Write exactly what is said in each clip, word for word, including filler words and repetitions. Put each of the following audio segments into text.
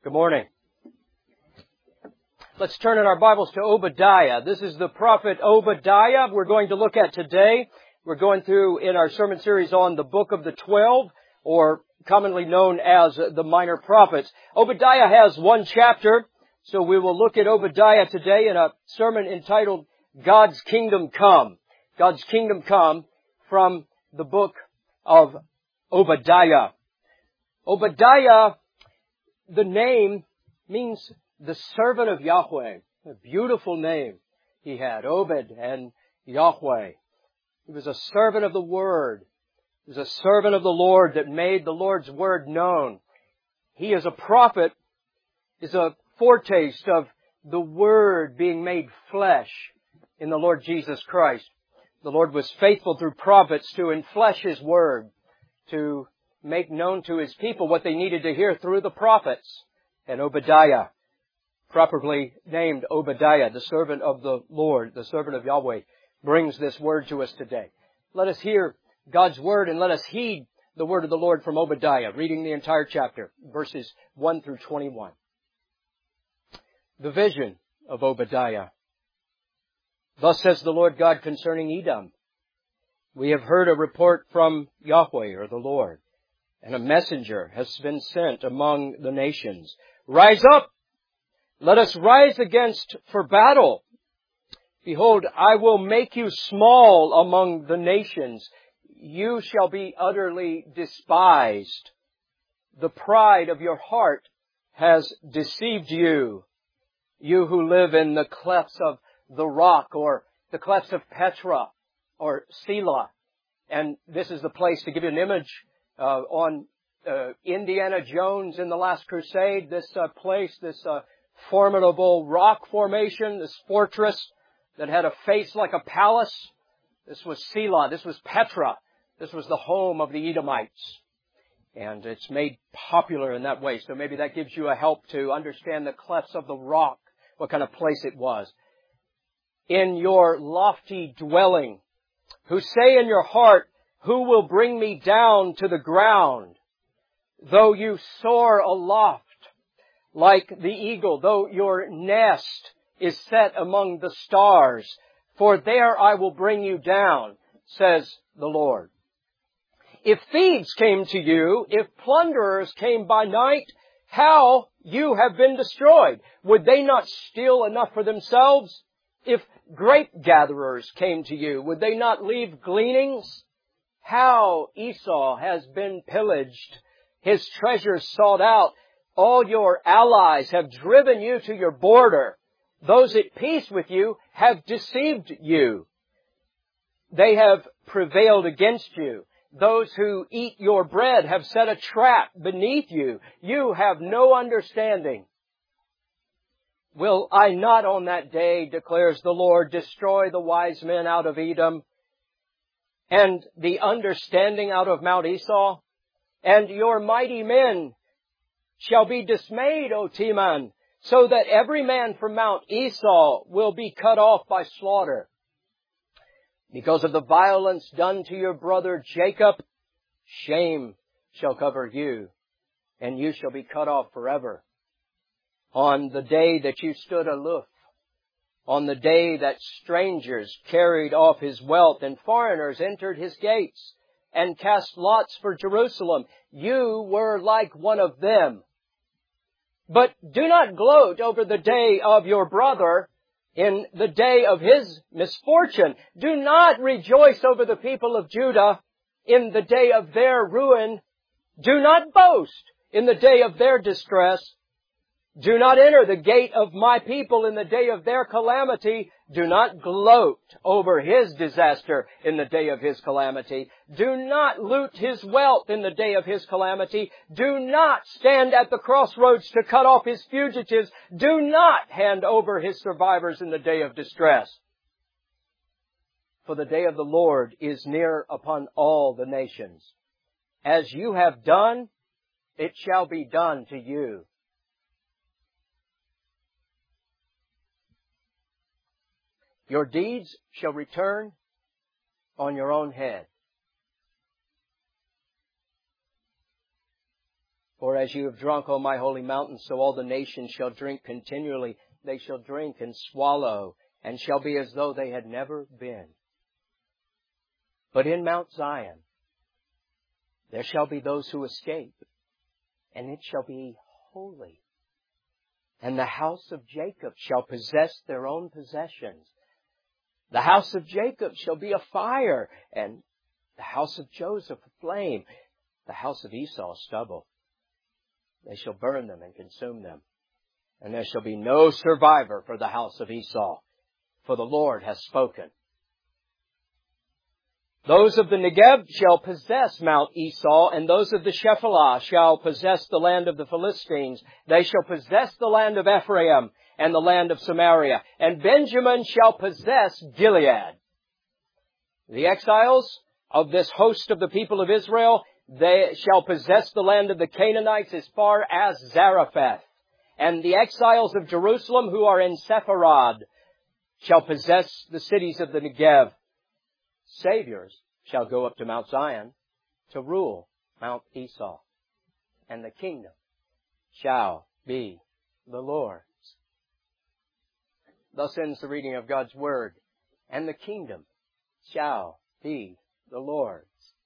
Good morning. Let's turn in our Bibles to Obadiah. This is the prophet Obadiah we're going to look at today. We're going through in our sermon series on the book of the twelve, or commonly known as the minor prophets. Obadiah has one chapter, so we will look at Obadiah today in a sermon entitled God's Kingdom Come. God's Kingdom Come from the book of Obadiah. Obadiah, the name means the servant of Yahweh. A beautiful name he had, Obed and Yahweh. He was a servant of the Word. He was a servant of the Lord that made the Lord's Word known. He as a prophet is a foretaste of the Word being made flesh in the Lord Jesus Christ. The Lord was faithful through prophets to enflesh His Word, to make known to His people what they needed to hear through the prophets. And Obadiah, properly named Obadiah, the servant of the Lord, the servant of Yahweh, brings this word to us today. Let us hear God's Word and let us heed the word of the Lord from Obadiah, reading the entire chapter, verses one through twenty-one. The vision of Obadiah. Thus says the Lord God concerning Edom. We have heard a report from Yahweh, or the Lord, and a messenger has been sent among the nations. Rise up! Let us rise against for battle. Behold, I will make you small among the nations. You shall be utterly despised. The pride of your heart has deceived you. You who live in the clefts of the rock, or the clefts of Petra, or Selah. And this is the place, to give you an image, uh, on uh, Indiana Jones in the Last Crusade. This uh, place, this uh, formidable rock formation, this fortress that had a face like a palace. This was Selah. This was Petra. This was the home of the Edomites. And it's made popular in that way. So maybe that gives you a help to understand the clefts of the rock, what kind of place it was. In your lofty dwelling, who say in your heart, who will bring me down to the ground? Though you soar aloft like the eagle, though your nest is set among the stars, for there I will bring you down, says the Lord. If thieves came to you, if plunderers came by night, how you have been destroyed. Would they not steal enough for themselves? If grape gatherers came to you, would they not leave gleanings? How Esau has been pillaged, his treasures sought out. All your allies have driven you to your border. Those at peace with you have deceived you. They have prevailed against you. Those who eat your bread have set a trap beneath you. You have no understanding. Will I not on that day, declares the Lord, destroy the wise men out of Edom, and the understanding out of Mount Esau? And your mighty men shall be dismayed, O Teman, so that every man from Mount Esau will be cut off by slaughter. Because of the violence done to your brother Jacob, shame shall cover you, and you shall be cut off forever. On the day that you stood aloof, on the day that strangers carried off his wealth and foreigners entered his gates and cast lots for Jerusalem, you were like one of them. But do not gloat over the day of your brother in the day of his misfortune. Do not rejoice over the people of Judah in the day of their ruin. Do not boast in the day of their distress. Do not enter the gate of my people in the day of their calamity. Do not gloat over his disaster in the day of his calamity. Do not loot his wealth in the day of his calamity. Do not stand at the crossroads to cut off his fugitives. Do not hand over his survivors in the day of distress. For the day of the Lord is near upon all the nations. As you have done, it shall be done to you. Your deeds shall return on your own head. For as you have drunk, O my holy mountain, so all the nations shall drink continually. They shall drink and swallow, and shall be as though they had never been. But in Mount Zion there shall be those who escape, and it shall be holy. And the house of Jacob shall possess their own possessions. The house of Jacob shall be a fire, and the house of Joseph a flame, the house of Esau stubble. They shall burn them and consume them. And there shall be no survivor for the house of Esau, for the Lord has spoken. Those of the Negev shall possess Mount Esau, and those of the Shephelah shall possess the land of the Philistines. They shall possess the land of Ephraim and the land of Samaria, and Benjamin shall possess Gilead. The exiles of this host of the people of Israel, they shall possess the land of the Canaanites as far as Zarephath. And the exiles of Jerusalem who are in Sepharad shall possess the cities of the Negev. Saviors shall go up to Mount Zion to rule Mount Esau. And the kingdom shall be the Lord's. Thus ends the reading of God's Word. And the kingdom shall be the Lord's.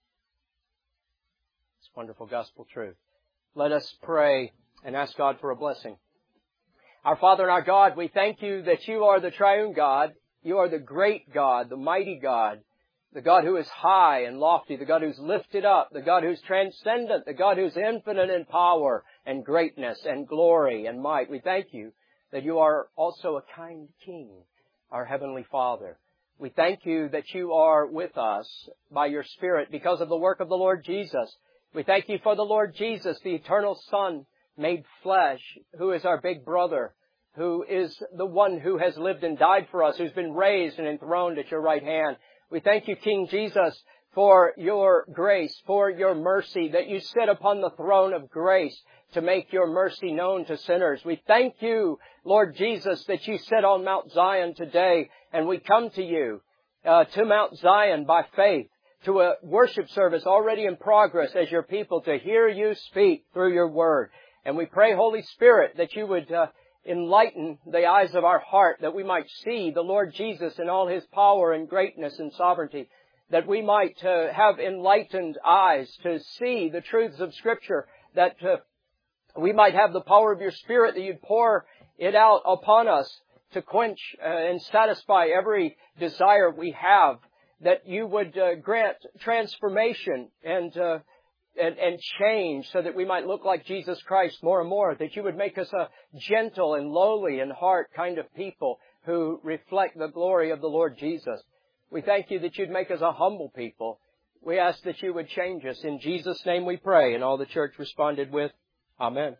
Wonderful gospel truth. Let us pray and ask God for a blessing. Our Father and our God, we thank you that you are the triune God. You are the great God, the mighty God, the God who is high and lofty, the God who's lifted up, the God who's transcendent, the God who's infinite in power and greatness and glory and might. We thank you that you are also a kind King, our Heavenly Father. We thank you that you are with us by your Spirit because of the work of the Lord Jesus. We thank you for the Lord Jesus, the eternal Son made flesh, who is our big brother, who is the one who has lived and died for us, who's been raised and enthroned at your right hand. We thank you, King Jesus, for your grace, for your mercy, that you sit upon the throne of grace to make your mercy known to sinners. We thank you, Lord Jesus, that you sit on Mount Zion today, and we come to you, uh, to Mount Zion by faith, to a worship service already in progress as your people, to hear you speak through your word. And we pray, Holy Spirit, that you would uh, enlighten the eyes of our heart, that we might see the Lord Jesus in all His power and greatness and sovereignty, that we might uh, have enlightened eyes to see the truths of Scripture, that uh, we might have the power of your Spirit, that you'd pour it out upon us to quench uh, and satisfy every desire we have, that you would uh, grant transformation and, uh, and and change so that we might look like Jesus Christ more and more, that you would make us a gentle and lowly in heart kind of people who reflect the glory of the Lord Jesus. We thank you that you'd make us a humble people. We ask that you would change us. In Jesus' name we pray. And all the church responded with, Amen.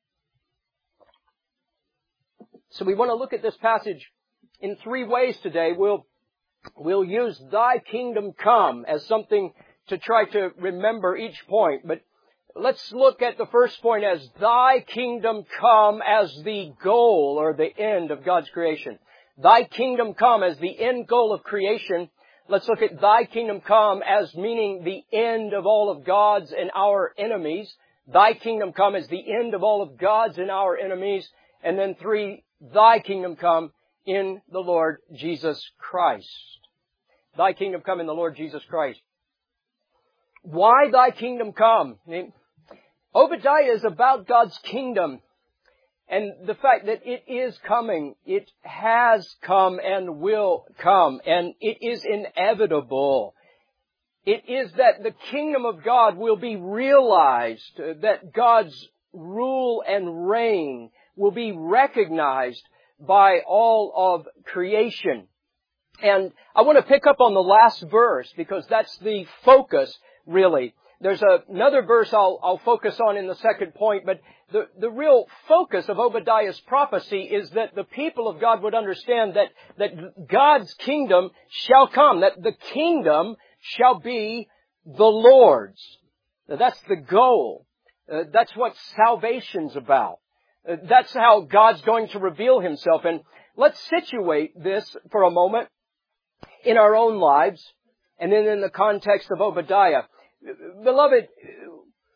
So we want to look at this passage in three ways today. We'll We'll use thy kingdom come as something to try to remember each point. But let's look at the first point as thy kingdom come as the goal or the end of God's creation. Thy kingdom come as the end goal of creation. Let's look at thy kingdom come as meaning the end of all of God's and our enemies. Thy kingdom come as the end of all of God's and our enemies. And then three, thy kingdom come in the Lord Jesus Christ. Thy kingdom come in the Lord Jesus Christ. Why thy kingdom come? I mean, Obadiah is about God's kingdom and the fact that it is coming. It has come and will come, and it is inevitable. It is that the kingdom of God will be realized, that God's rule and reign will be recognized by all of creation. And I want to pick up on the last verse because that's the focus, really. There's a, another verse I'll, I'll focus on in the second point, but the, the real focus of Obadiah's prophecy is that the people of God would understand that, that God's kingdom shall come, that the kingdom shall be the Lord's. Now, that's the goal. Uh, that's what salvation's about. Uh, that's how God's going to reveal Himself. And let's situate this for a moment in our own lives and then in the context of Obadiah. Beloved,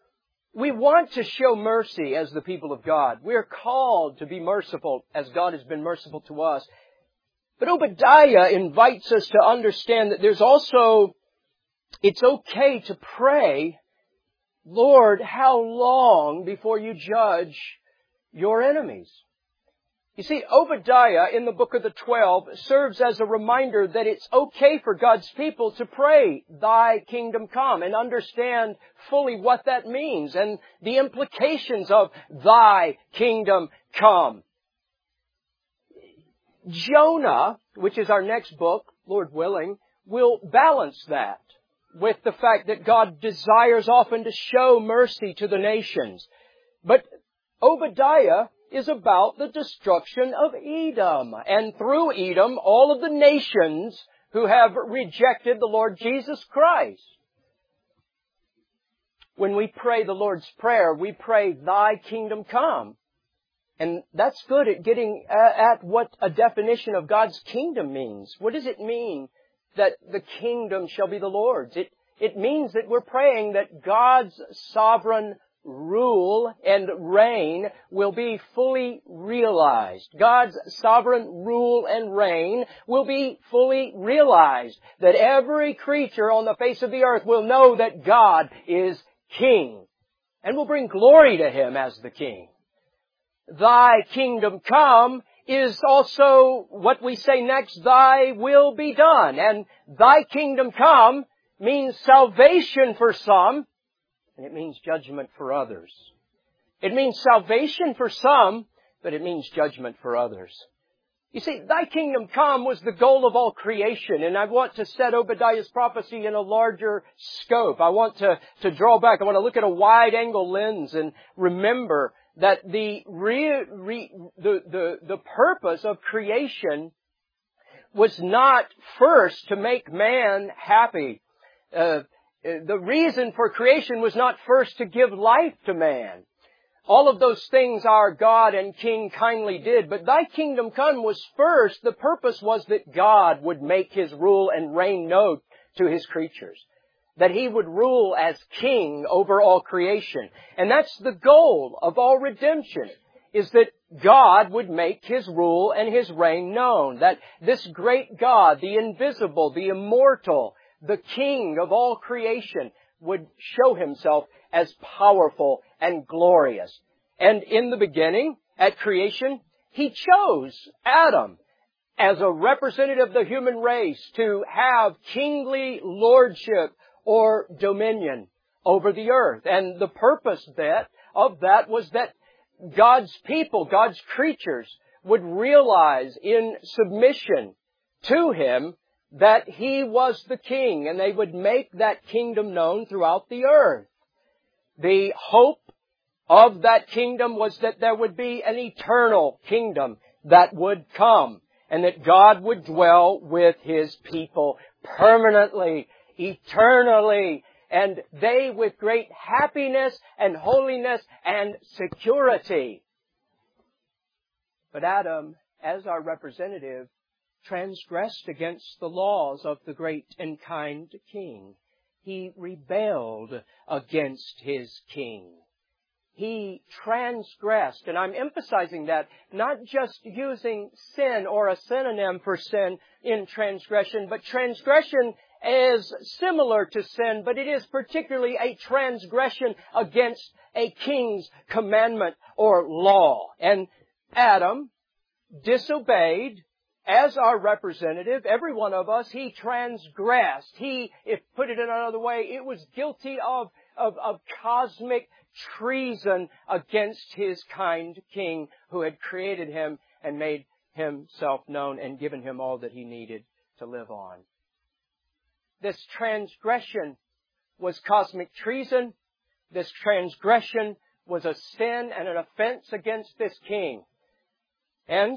We want to show mercy as the people of God. We're called to be merciful as God has been merciful to us. But Obadiah invites us to understand that there's also, it's okay to pray, Lord, how long before you judge your enemies? You see, Obadiah in the book of the twelve serves as a reminder that it's okay for God's people to pray, Thy kingdom come, and understand fully what that means and the implications of Thy kingdom come. Jonah, which is our next book, Lord willing, will balance that with the fact that God desires often to show mercy to the nations. But Obadiah is about the destruction of Edom. And through Edom, all of the nations who have rejected the Lord Jesus Christ. When we pray the Lord's Prayer, we pray, Thy kingdom come. And that's good at getting at what a definition of God's kingdom means. What does it mean that the kingdom shall be the Lord's? It, it means that we're praying that God's sovereign rule and reign will be fully realized. God's sovereign rule and reign will be fully realized. That every creature on the face of the earth will know that God is King and will bring glory to Him as the King. Thy kingdom come is also what we say next, Thy will be done. And Thy kingdom come means salvation for some, and it means judgment for others. It means salvation for some, but it means judgment for others. You see, Thy kingdom come was the goal of all creation, and I want to set Obadiah's prophecy in a larger scope. I want to, to draw back. I want to look at a wide-angle lens and remember that the, re, re, the, the, the purpose of creation was not first to make man happy. Uh, The reason for creation was not first to give life to man. All of those things our God and King kindly did, but Thy kingdom come was first. The purpose was that God would make His rule and reign known to His creatures. That He would rule as King over all creation. And that's the goal of all redemption, is that God would make His rule and His reign known. That this great God, the invisible, the immortal, the King of all creation, would show Himself as powerful and glorious. And in the beginning, at creation, He chose Adam as a representative of the human race to have kingly lordship or dominion over the earth. And the purpose that, of that was that God's people, God's creatures, would realize in submission to Him that He was the King, and they would make that kingdom known throughout the earth. The hope of that kingdom was that there would be an eternal kingdom that would come, and that God would dwell with His people permanently, eternally, and they with great happiness and holiness and security. But Adam, as our representative, transgressed against the laws of the great and kind King. He rebelled against his King. He transgressed, and I'm emphasizing that, not just using sin or a synonym for sin in transgression, but transgression is similar to sin, but it is particularly a transgression against a king's commandment or law. And Adam disobeyed as our representative. Every one of us, he transgressed. He, if put it in another way, it was guilty of, of, of cosmic treason against his kind King who had created him and made himself known and given him all that he needed to live on. This transgression was cosmic treason. This transgression was a sin and an offense against this King. And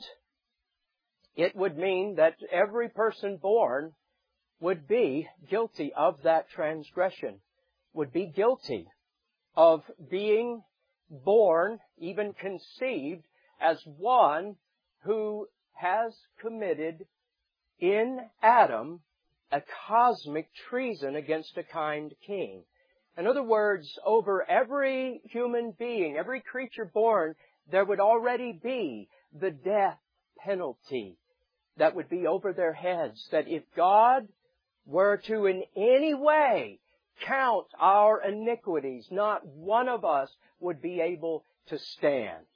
it would mean that every person born would be guilty of that transgression, would be guilty of being born, even conceived, as one who has committed in Adam a cosmic treason against a kind King. In other words, over every human being, every creature born, there would already be the death penalty that would be over their heads. That if God were to in any way count our iniquities, not one of us would be able to stand.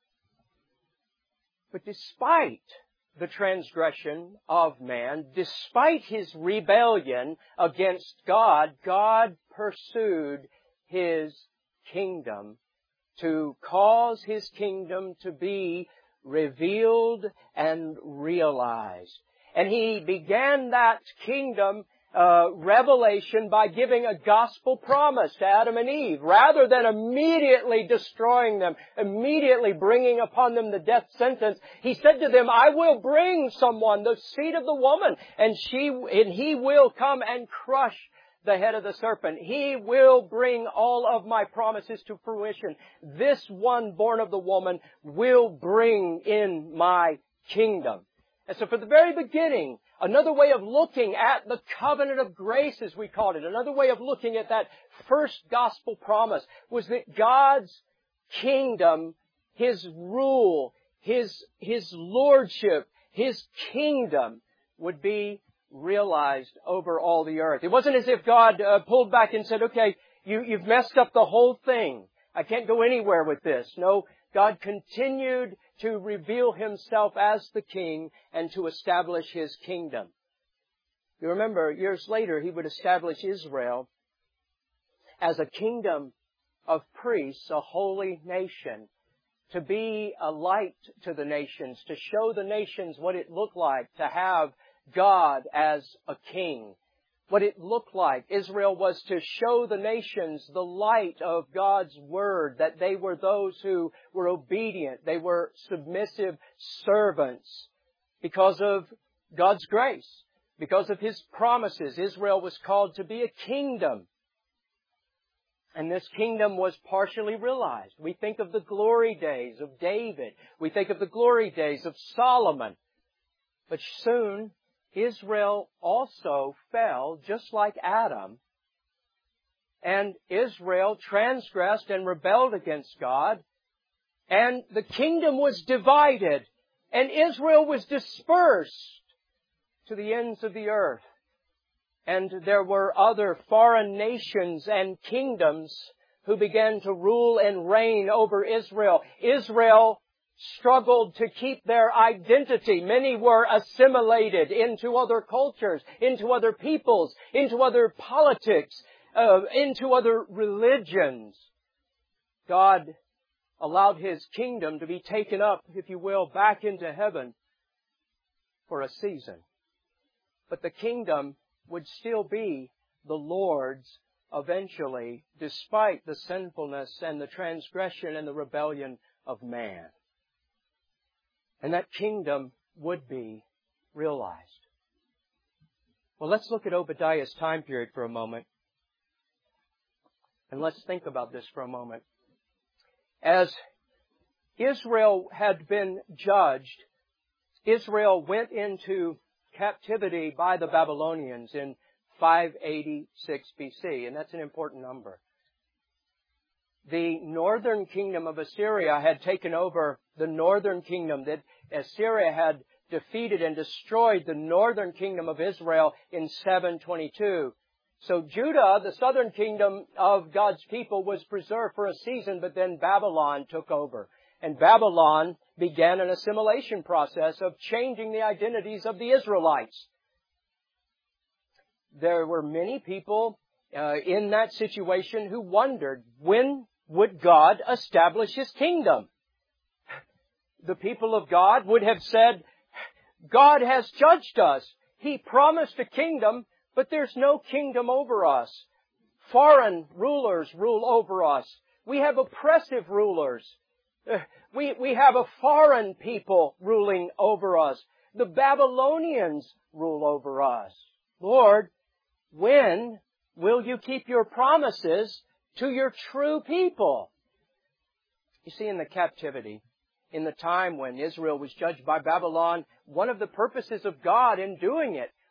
But despite the transgression of man, despite his rebellion against God, God pursued His kingdom to cause His kingdom to be revealed and realized. And He began that kingdom Uh, revelation by giving a gospel promise to Adam and Eve. Rather than immediately destroying them, immediately bringing upon them the death sentence, He said to them, I will bring someone, the seed of the woman, and she, and he will come and crush the head of the serpent. He will bring all of my promises to fruition. This one born of the woman will bring in my kingdom. And so for the very beginning, another way of looking at the covenant of grace, as we called it, another way of looking at that first gospel promise was that God's kingdom, His rule, His, His lordship, His kingdom would be realized over all the earth. It wasn't as if God uh, pulled back and said, okay, you, you've messed up the whole thing. I can't go anywhere with this. No, God continued to reveal Himself as the King and to establish His kingdom. You remember, years later, He would establish Israel as a kingdom of priests, a holy nation, to be a light to the nations, to show the nations what it looked like to have God as a king. What it looked like. Israel was to show the nations the light of God's Word, that they were those who were obedient. They were submissive servants because of God's grace, because of His promises. Israel was called to be a kingdom. And this kingdom was partially realized. We think of the glory days of David. We think of the glory days of Solomon. But soon, Israel also fell just like Adam. And Israel transgressed and rebelled against God. And the kingdom was divided. And Israel was dispersed to the ends of the earth. And there were other foreign nations and kingdoms who began to rule and reign over Israel. Israel struggled to keep their identity. Many were assimilated into other cultures, into other peoples, into other politics, uh, into other religions. God allowed His kingdom to be taken up, if you will, back into heaven for a season. But the kingdom would still be the Lord's eventually, despite the sinfulness and the transgression and the rebellion of man. And that kingdom would be realized. Well, let's look at Obadiah's time period for a moment. And let's think about this for a moment. As Israel had been judged, Israel went into captivity by the Babylonians in five eighty-six B C, and that's an important number. The northern kingdom of Assyria had taken over the northern kingdom, that Assyria had defeated and destroyed the northern kingdom of Israel in seven twenty-two. So Judah, the southern kingdom of God's people, was preserved for a season, but then Babylon took over. And Babylon began an assimilation process of changing the identities of the Israelites. There were many people uh, in that situation who wondered, when would God establish His kingdom? The people of God would have said, God has judged us. He promised a kingdom, but there's no kingdom over us. Foreign rulers rule over us. We have oppressive rulers. We, we have a foreign people ruling over us. The Babylonians rule over us. Lord, when will you keep your promises to your true people? You see, in the captivity, in the time when Israel was judged by Babylon, one of the purposes of God in doing it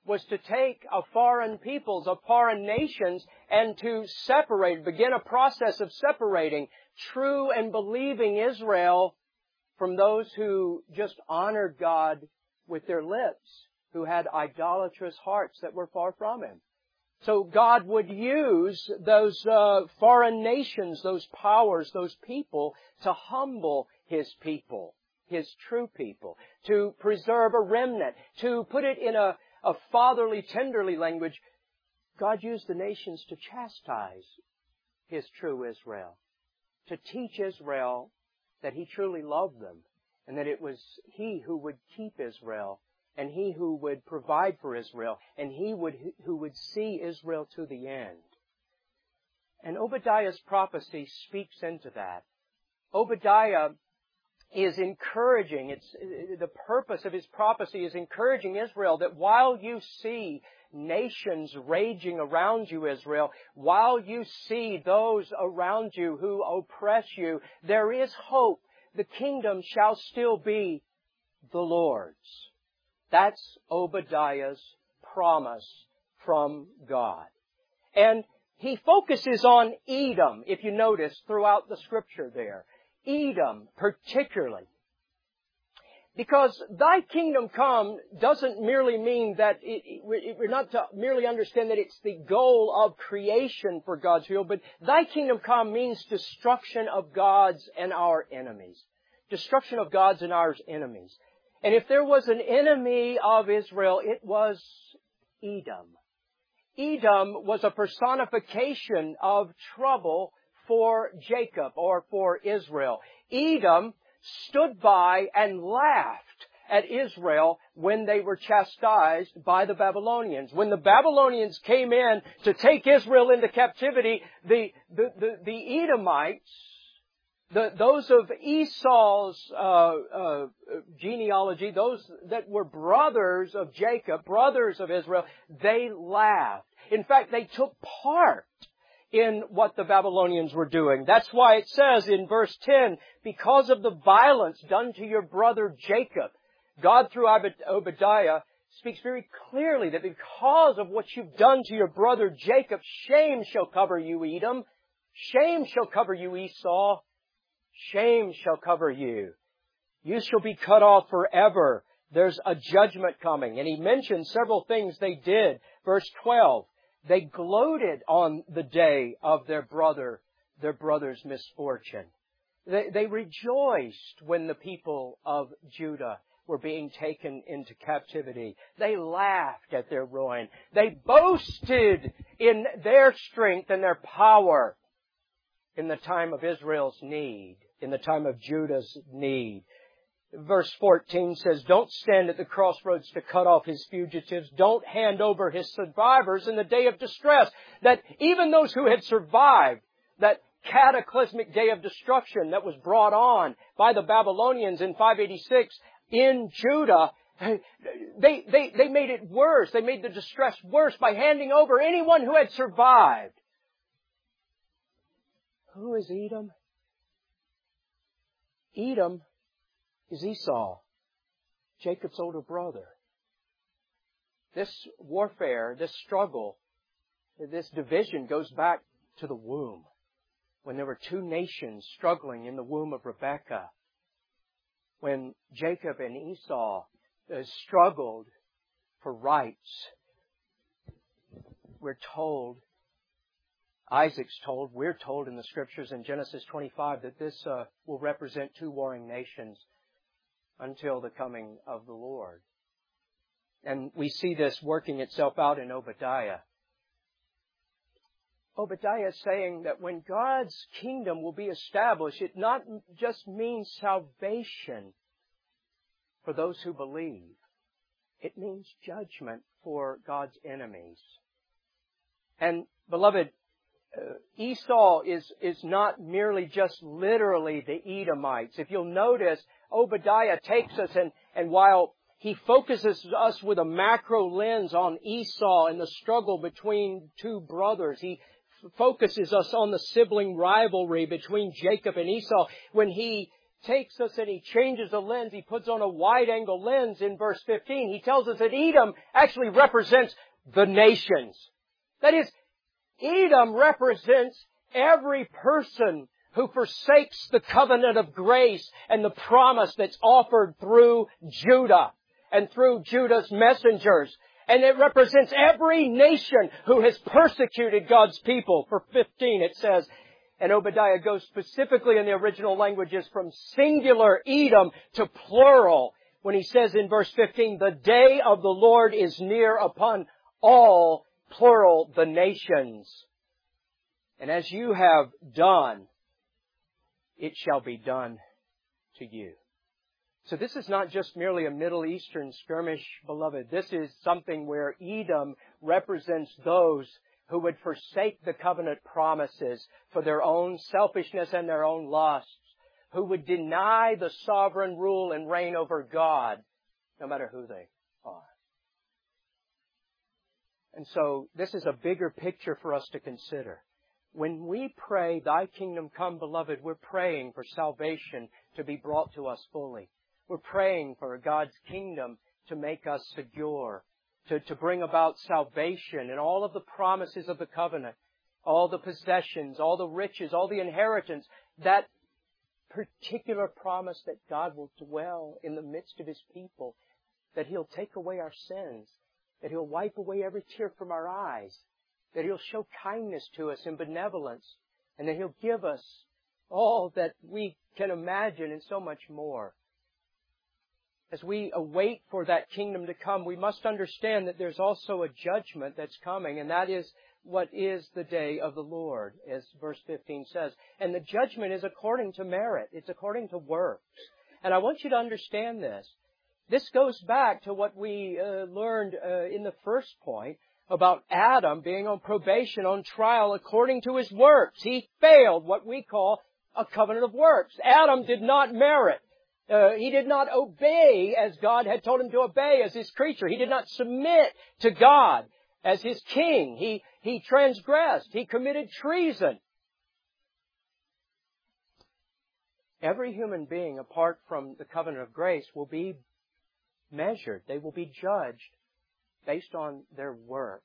was to take of foreign peoples, of foreign nations, and to separate, begin a process of separating true and believing Israel from those who just honored God with their lips, who had idolatrous hearts that were far from Him. So God would use those uh, foreign nations, those powers, those people, to humble His people, His true people, to preserve a remnant, to put it in a, a fatherly, tenderly language. God used the nations to chastise His true Israel, to teach Israel that He truly loved them, and that it was He who would keep Israel, and He who would provide for Israel, and He would, who would see Israel to the end. And Obadiah's prophecy speaks into that. Obadiah is encouraging, it's, the purpose of his prophecy is encouraging Israel that while you see nations raging around you, Israel, while you see those around you who oppress you, there is hope. The kingdom shall still be the Lord's. That's Obadiah's promise from God. And he focuses on Edom, if you notice, throughout the Scripture there. Edom, particularly. Because thy kingdom come doesn't merely mean that, it, it, we're not to merely understand that it's the goal of creation for God's will, but thy kingdom come means destruction of God's and our enemies. Destruction of God's and our enemies. And if there was an enemy of Israel, it was Edom. Edom was a personification of trouble for Jacob or for Israel. Edom stood by and laughed at Israel when they were chastised by the Babylonians. When the Babylonians came in to take Israel into captivity, the, the, the, the Edomites, The, those of Esau's uh, uh, genealogy, those that were brothers of Jacob, brothers of Israel, they laughed. In fact, they took part in what the Babylonians were doing. That's why it says in verse ten, because of the violence done to your brother Jacob, God through Obadiah speaks very clearly that because of what you've done to your brother Jacob, shame shall cover you, Edom. Shame shall cover you, Esau. Shame shall cover you. You shall be cut off forever. There's a judgment coming. And he mentions several things they did. Verse twelve, they gloated on the day of their brother, their brother's misfortune. They, they rejoiced when the people of Judah were being taken into captivity. They laughed at their ruin. They boasted in their strength and their power in the time of Israel's need, in the time of Judah's need. Verse fourteen says, don't stand at the crossroads to cut off his fugitives. Don't hand over his survivors in the day of distress. That even those who had survived that cataclysmic day of destruction that was brought on by the Babylonians in five eighty-six in Judah, they, they, they made it worse. They made the distress worse by handing over anyone who had survived. Who is Edom? Edom is Esau, Jacob's older brother. This warfare, this struggle, this division goes back to the womb, when there were two nations struggling in the womb of Rebekah, when Jacob and Esau uh, struggled for rights. We're told, Isaac's told, we're told in the Scriptures in Genesis twenty-five that this uh, will represent two warring nations until the coming of the Lord. And we see this working itself out in Obadiah. Obadiah is saying that when God's kingdom will be established, it not just means salvation for those who believe. It means judgment for God's enemies. And, beloved, uh, Esau is, is not merely just literally the Edomites. If you'll notice, Obadiah takes us and, and while he focuses us with a macro lens on Esau and the struggle between two brothers, he focuses us on the sibling rivalry between Jacob and Esau. When he takes us and He changes the lens. He puts on a wide-angle lens in verse fifteen. He tells us that Edom actually represents the nations. That is, Edom represents every person who forsakes the covenant of grace and the promise that's offered through Judah and through Judah's messengers. And it represents every nation who has persecuted God's people. For fifteen it says, and Obadiah goes specifically in the original languages from singular Edom to plural when he says in verse fifteen, the day of the Lord is near upon all, plural, the nations. And as you have done, it shall be done to you. So this is not just merely a Middle Eastern skirmish, beloved. This is something where Edom represents those who would forsake the covenant promises for their own selfishness and their own lusts, who would deny the sovereign rule and reign over God, no matter who they are. And so this is a bigger picture for us to consider. When we pray, Thy kingdom come, beloved, we're praying for salvation to be brought to us fully. We're praying for God's kingdom to make us secure, to, to bring about salvation and all of the promises of the covenant, all the possessions, all the riches, all the inheritance, that particular promise that God will dwell in the midst of His people, that He'll take away our sins, that He'll wipe away every tear from our eyes, that He'll show kindness to us and benevolence, and that He'll give us all that we can imagine and so much more. As we await for that kingdom to come, we must understand that there's also a judgment that's coming, and that is what is the day of the Lord, as verse fifteen says. And the judgment is according to merit. It's according to works. And I want you to understand this. This goes back to what we uh, learned uh, in the first point about Adam being on probation, on trial according to his works. He failed what we call a covenant of works. Adam did not merit. Uh, he did not obey as God had told him to obey as His creature. He did not submit to God as His king. He, he transgressed. He committed treason. Every human being, apart from the covenant of grace, will be measured. They will be judged based on their works.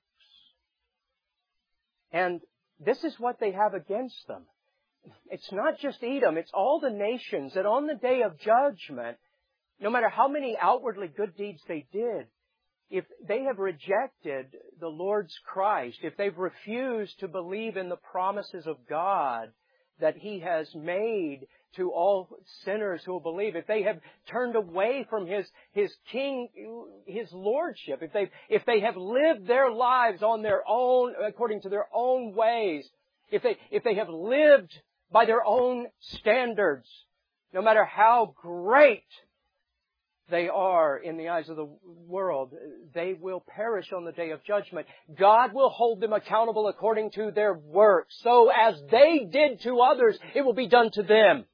And this is what they have against them. It's not just Edom, it's all the nations that on the day of judgment, no matter how many outwardly good deeds they did, if they have rejected the Lord's Christ, if they've refused to believe in the promises of God that He has made to all sinners who will believe, if they have turned away from His, His King, His Lordship, if they, if they have lived their lives on their own, according to their own ways, if they, if they have lived by their own standards, no matter how great they are in the eyes of the world, they will perish on the day of judgment. God will hold them accountable according to their works. So as they did to others, it will be done to them.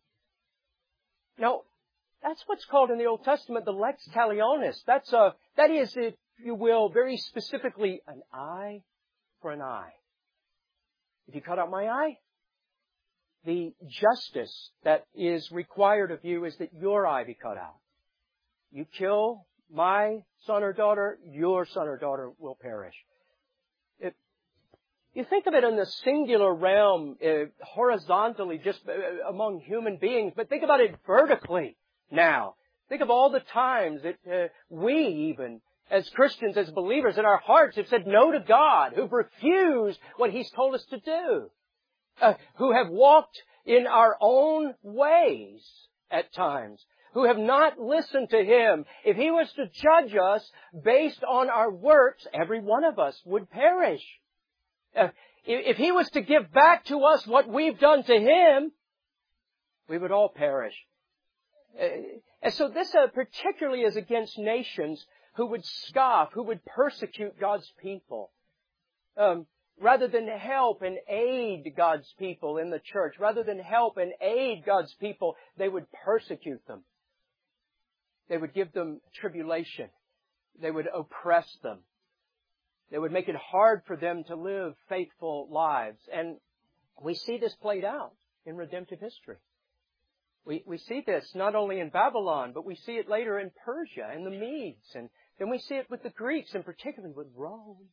Now, that's what's called in the Old Testament the lex talionis. That's a, that is, if you will, very specifically an eye for an eye. If you cut out my eye, the justice that is required of you is that your eye be cut out. You kill my son or daughter, your son or daughter will perish. It, you think of it in the singular realm, uh, horizontally, just uh, among human beings, but think about it vertically now. Think of all the times that uh, we even, as Christians, as believers in our hearts, have said no to God, who've refused what He's told us to do, uh, who have walked in our own ways at times, who have not listened to Him. If He was to judge us based on our works, every one of us would perish. Uh, if He was to give back to us what we've done to Him, we would all perish. Uh, and so this uh, particularly is against nations who would scoff, who would persecute God's people. Um, rather than help and aid God's people in the church, rather than help and aid God's people, they would persecute them. They would give them tribulation. They would oppress them. They would make it hard for them to live faithful lives. And we see this played out in redemptive history. We, we see this not only in Babylon, but we see it later in Persia and the Medes. And then we see it with the Greeks, and particularly with Rome.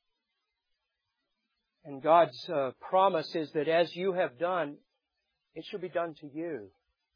And God's uh, promise is that as you have done, it shall be done to you.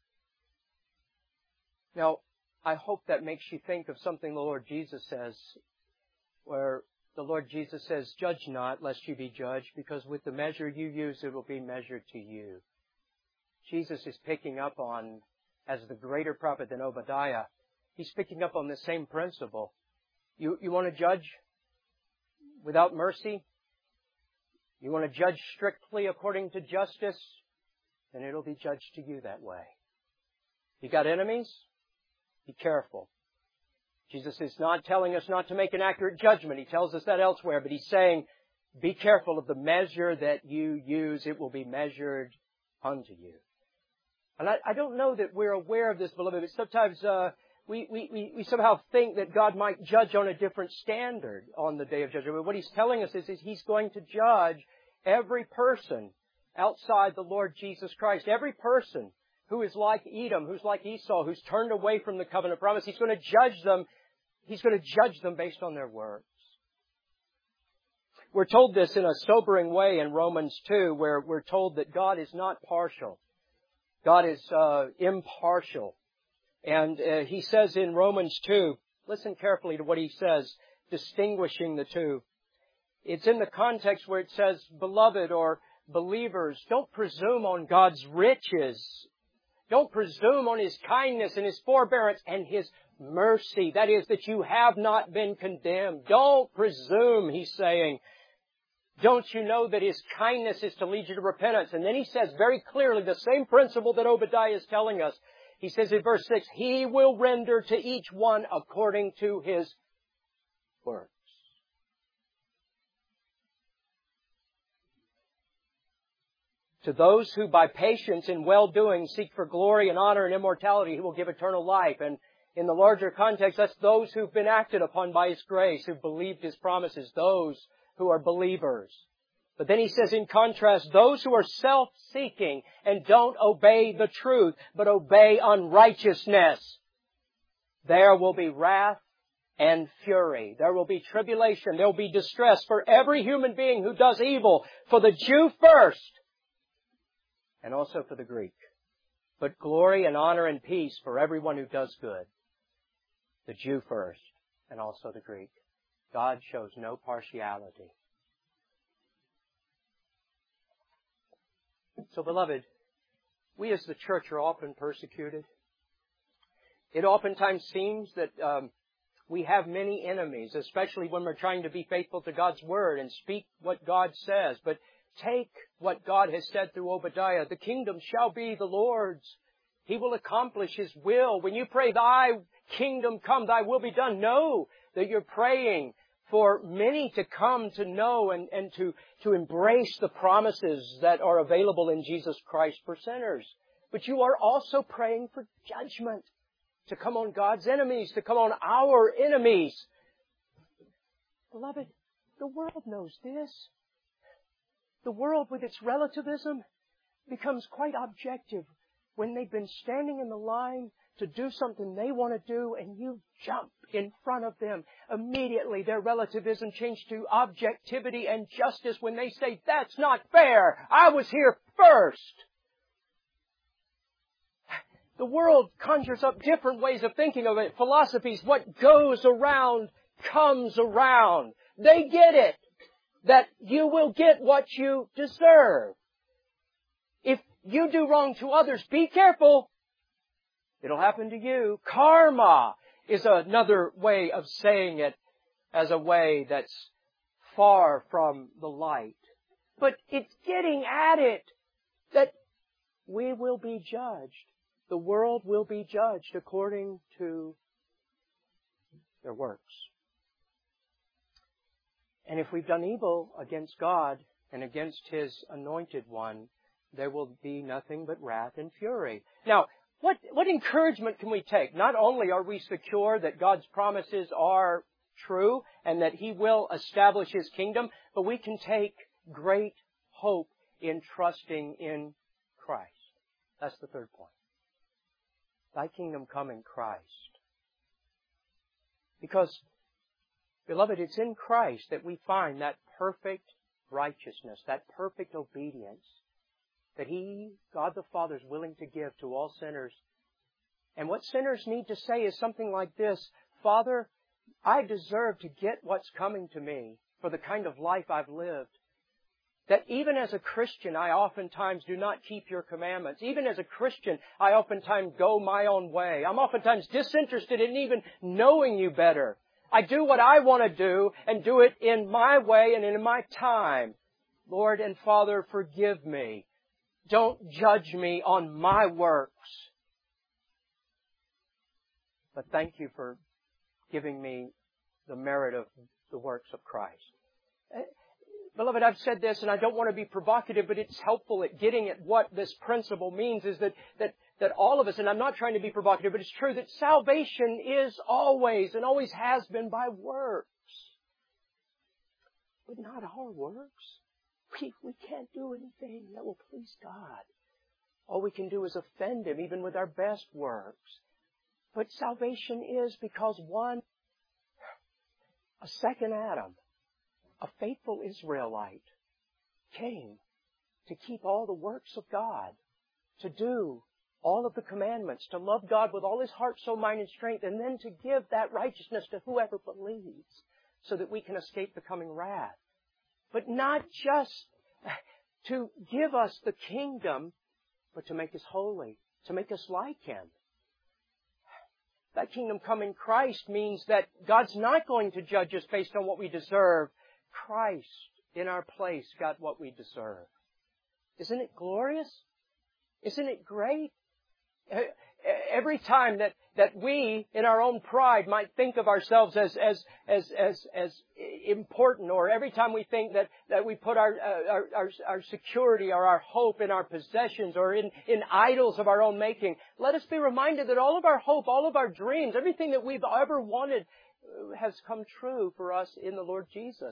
Now, I hope that makes you think of something the Lord Jesus says, where the Lord Jesus says, "Judge not, lest you be judged, because with the measure you use, it will be measured to you." Jesus is picking up on, as the greater prophet than Obadiah, he's picking up on the same principle. You, you want to judge without mercy? You want to judge strictly according to justice? Then it'll be judged to you that way. You got enemies? Be careful. Jesus is not telling us not to make an accurate judgment. He tells us that elsewhere, but he's saying, be careful of the measure that you use. It will be measured unto you. And I, I don't know that we're aware of this, beloved, but sometimes uh, we, we, we, we somehow think that God might judge on a different standard on the day of judgment. But what he's telling us is, is he's going to judge every person outside the Lord Jesus Christ. Every person who is like Edom, who's like Esau, who's turned away from the covenant promise. He's going to judge them. He's going to judge them based on their works. We're told this in a sobering way in Romans two, where we're told that God is not partial. God is uh, impartial. And uh, he says in Romans two, listen carefully to what he says, distinguishing the two. It's in the context where it says, beloved or believers, don't presume on God's riches. Don't presume on His kindness and His forbearance and His mercy. That is, that you have not been condemned. Don't presume, he's saying. Don't you know that His kindness is to lead you to repentance? And then he says very clearly the same principle that Obadiah is telling us. He says in verse six, He will render to each one according to his works. To those who by patience and well-doing seek for glory and honor and immortality, He will give eternal life. And in the larger context, that's those who've been acted upon by His grace, who've believed His promises, those who are believers. But then he says in contrast, those who are self-seeking and don't obey the truth, but obey unrighteousness, there will be wrath and fury. There will be tribulation. There will be distress for every human being who does evil, for the Jew first, and also for the Greek. But glory and honor and peace for everyone who does good. The Jew first, and also the Greek. God shows no partiality. So, beloved, we as the church are often persecuted. It oftentimes seems that um, we have many enemies, especially when we're trying to be faithful to God's Word and speak what God says. But take what God has said through Obadiah. The kingdom shall be the Lord's. He will accomplish His will. When you pray, Thy kingdom come, Thy will be done, know that you're praying for many to come to know and, and to, to embrace the promises that are available in Jesus Christ for sinners. But you are also praying for judgment to come on God's enemies, to come on our enemies. Beloved, the world knows this. The world, with its relativism, becomes quite objective when they've been standing in the line to do something they want to do, and you jump in front of them. Immediately, their relativism changed to objectivity and justice when they say, that's not fair. I was here first. The world conjures up different ways of thinking of it. Philosophies, what goes around comes around. They get it, that you will get what you deserve. If you do wrong to others, be careful. It'll happen to you. Karma is another way of saying it, as a way that's far from the light. But it's getting at it that we will be judged. The world will be judged according to their works. And if we've done evil against God and against His anointed one, there will be nothing but wrath and fury. Now, What, what encouragement can we take? Not only are we secure that God's promises are true and that He will establish His kingdom, but we can take great hope in trusting in Christ. That's the third point. Thy kingdom come in Christ. Because, beloved, it's in Christ that we find that perfect righteousness, that perfect obedience that He, God the Father, is willing to give to all sinners. And what sinners need to say is something like this: Father, I deserve to get what's coming to me for the kind of life I've lived. That even as a Christian, I oftentimes do not keep Your commandments. Even as a Christian, I oftentimes go my own way. I'm oftentimes disinterested in even knowing You better. I do what I want to do and do it in my way and in my time. Lord and Father, forgive me. Don't judge me on my works. But thank You for giving me the merit of the works of Christ. Beloved, I've said this, and I don't want to be provocative, but it's helpful at getting at what this principle means, is that, that, that all of us, and I'm not trying to be provocative, but it's true that salvation is always and always has been by works. But not our works. We, we can't do anything that will please God. All we can do is offend Him, even with our best works. But salvation is because one, a second Adam, a faithful Israelite, came to keep all the works of God, to do all of the commandments, to love God with all his heart, soul, mind, and strength, and then to give that righteousness to whoever believes, so that we can escape the coming wrath. But not just to give us the kingdom, but to make us holy, to make us like Him. That kingdom come in Christ means that God's not going to judge us based on what we deserve. Christ, in our place, got what we deserve. Isn't it glorious? Isn't it great? Every time that, that we, in our own pride, might think of ourselves as, as, as, as, as important, or every time we think that, that we put our, our, our, our security or our hope in our possessions or in, in idols of our own making, let us be reminded that all of our hope, all of our dreams, everything that we've ever wanted has come true for us in the Lord Jesus.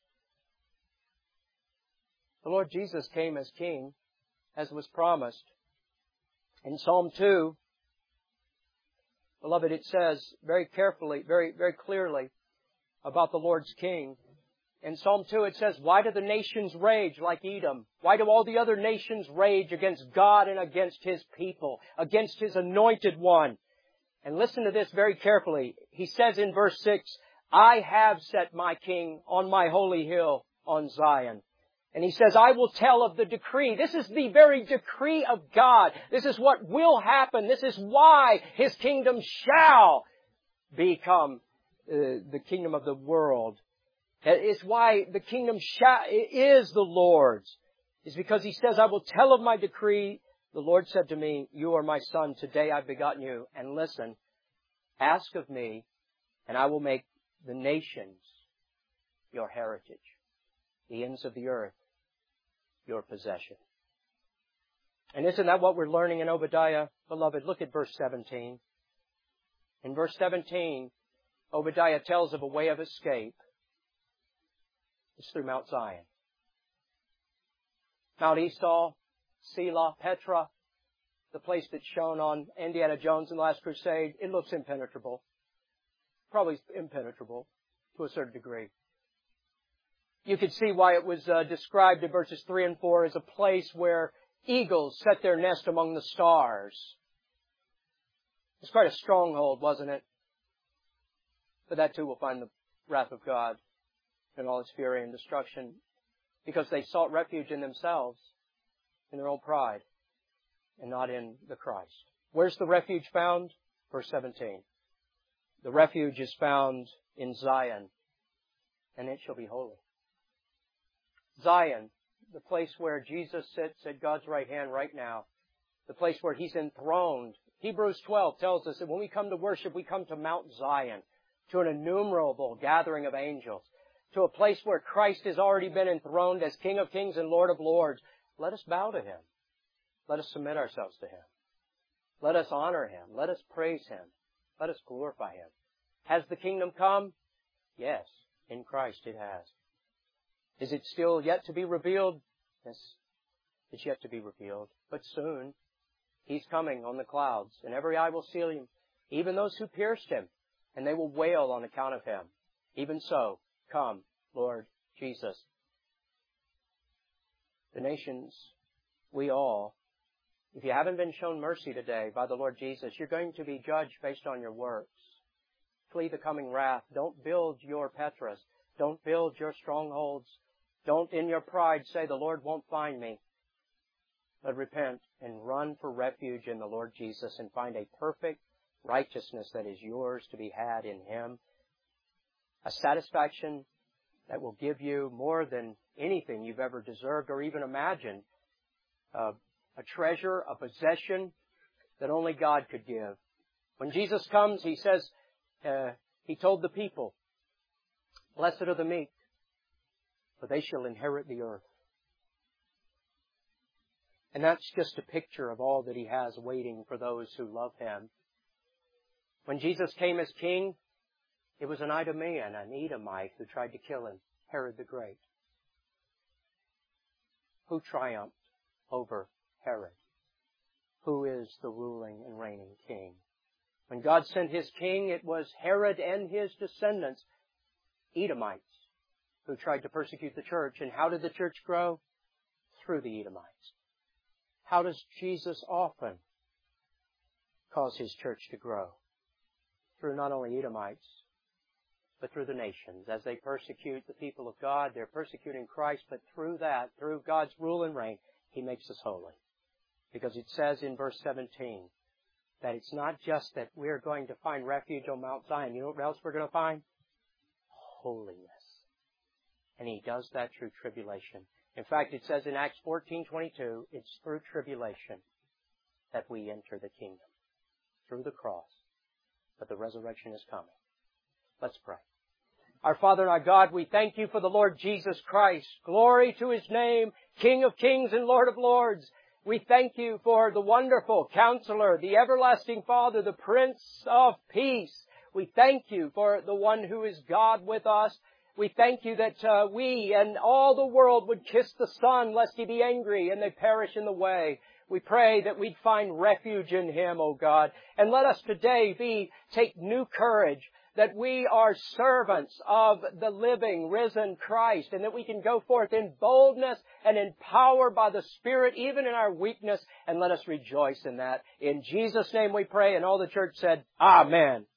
The Lord Jesus came as King, as was promised. In Psalm two, beloved, it says very carefully, very, very clearly about the Lord's King. In Psalm two it says, "Why do the nations rage like Edom? Why do all the other nations rage against God and against His people, against His anointed one?" And listen to this very carefully. He says in verse six, "I have set my King on my holy hill on Zion." And He says, "I will tell of the decree." This is the very decree of God. This is what will happen. This is why His kingdom shall become uh, the kingdom of the world. It's why the kingdom shall, is the Lord's. It's because He says, "I will tell of my decree." The Lord said to me, "You are my son. Today I've begotten you." And listen, ask of me, and I will make the nations your heritage, the ends of the earth your possession. And isn't that what we're learning in Obadiah? Beloved, look at verse seventeen. In verse seventeen, Obadiah tells of a way of escape. It's through Mount Zion. Mount Esau, Selah, Petra, the place that's shown on Indiana Jones in the Last Crusade, it looks impenetrable. Probably impenetrable to a certain degree. You could see why it was uh, described in verses three and four as a place where eagles set their nest among the stars. It's quite a stronghold, wasn't it? But that too will find the wrath of God in all its fury and destruction, because they sought refuge in themselves, in their own pride, and not in the Christ. Where's the refuge found? Verse seventeen. The refuge is found in Zion, and it shall be holy. Zion, the place where Jesus sits at God's right hand right now, the place where He's enthroned. Hebrews twelve tells us that when we come to worship, we come to Mount Zion, to an innumerable gathering of angels, to a place where Christ has already been enthroned as King of Kings and Lord of Lords. Let us bow to Him. Let us submit ourselves to Him. Let us honor Him. Let us praise Him. Let us glorify Him. Has the kingdom come? Yes, in Christ it has. Is it still yet to be revealed? Yes, it's yet to be revealed, but soon. He's coming on the clouds, and every eye will see Him, even those who pierced Him, and they will wail on account of Him. Even so, come, Lord Jesus. The nations, we all, if you haven't been shown mercy today by the Lord Jesus, you're going to be judged based on your works. Flee the coming wrath. Don't build your Petras. Don't build your strongholds. Don't in your pride say, the Lord won't find me. But repent and run for refuge in the Lord Jesus and find a perfect righteousness that is yours to be had in Him. A satisfaction that will give you more than anything you've ever deserved or even imagined. Uh, a treasure, a possession that only God could give. When Jesus comes, He says, uh, He told the people, blessed are the meek, for they shall inherit the earth. And that's just a picture of all that He has waiting for those who love Him. When Jesus came as king, it was an Idumean, an Edomite, who tried to kill Him, Herod the Great. Who triumphed over Herod? Who is the ruling and reigning king? When God sent His king, it was Herod and his descendants, Edomites, who tried to persecute the church. And how did the church grow? Through the Edomites. How does Jesus often cause His church to grow? Through not only Edomites, but through the nations. As they persecute the people of God, they're persecuting Christ, but through that, through God's rule and reign, He makes us holy. Because it says in verse seventeen that it's not just that we're going to find refuge on Mount Zion. You know what else we're going to find? Holiness. And He does that through tribulation. In fact, it says in Acts fourteen twenty-two, it's through tribulation that we enter the kingdom. Through the cross. But the resurrection is coming. Let's pray. Our Father and our God, we thank You for the Lord Jesus Christ. Glory to His name, King of kings and Lord of lords. We thank You for the wonderful Counselor, the everlasting Father, the Prince of Peace. We thank You for the one who is God with us. We thank You that uh, we and all the world would kiss the Son, lest He be angry and they perish in the way. We pray that we'd find refuge in Him, O God. And let us today be, take new courage, that we are servants of the living, risen Christ, and that we can go forth in boldness and in power by the Spirit, even in our weakness, and let us rejoice in that. In Jesus' name we pray, and all the church said, Amen.